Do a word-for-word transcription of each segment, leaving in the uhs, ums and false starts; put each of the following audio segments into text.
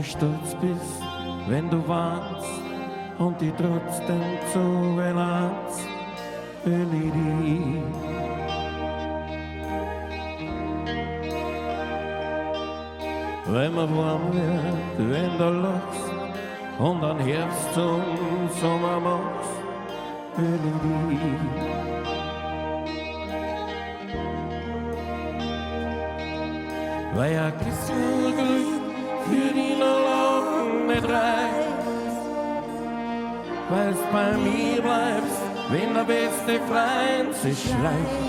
stolz bist, wenn du warnst und die trotzdem zugeladst, will ich dich. Wenn man warm wird, wenn du lachst und dann Herbst zum Sommer machst, will ich dich. Weil ein Glück für die noch nicht reicht, weil's bei mir bleibst, wenn der beste Freund sich schleicht.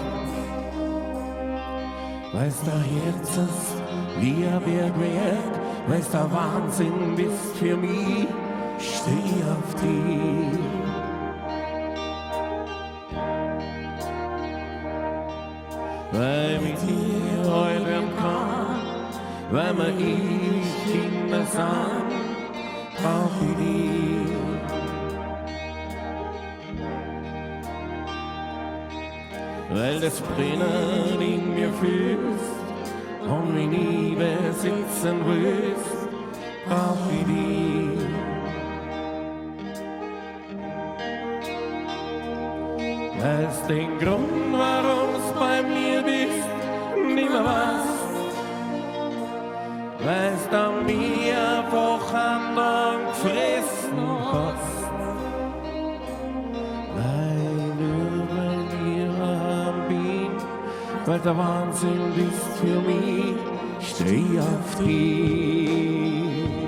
Weil's der Herz ist wie ein Bergwerk, weil's der Wahnsinn bist für mich, steh auf dich. Weil mit dir heut werden kann, weil wir ewig Kinder sind, brauch ich dich. Weil das Brennen in mir fühlst und mich nie besitzen willst, brauch ich dich. Weil's den Grund, warum's bei mir bist, nimmer weißt, weil's da mir einfach andern gefressen hast. Weil du bei dir am bin, weil der Wahnsinn bist für mich, steh auf dich.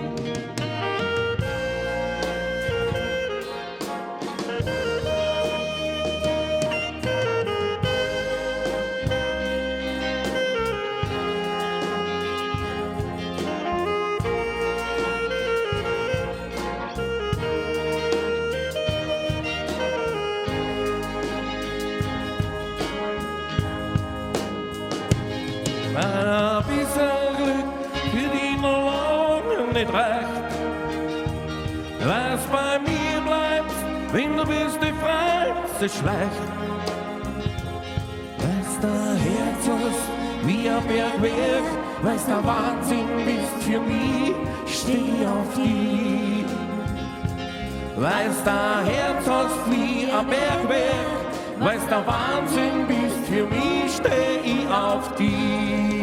Ein bisschen Glück für die noch lange nicht reicht, weil's bei mir bleibt, wenn du bist, die Freiheit sich schleicht. Weil's der Herz ist wie ein Bergwerk, weil's der Wahnsinn bist für mich, steh auf dich. Weil's der Herz ist wie ein Bergwerk, weil's der Wahnsinn bist für mich, steh ich auf dich.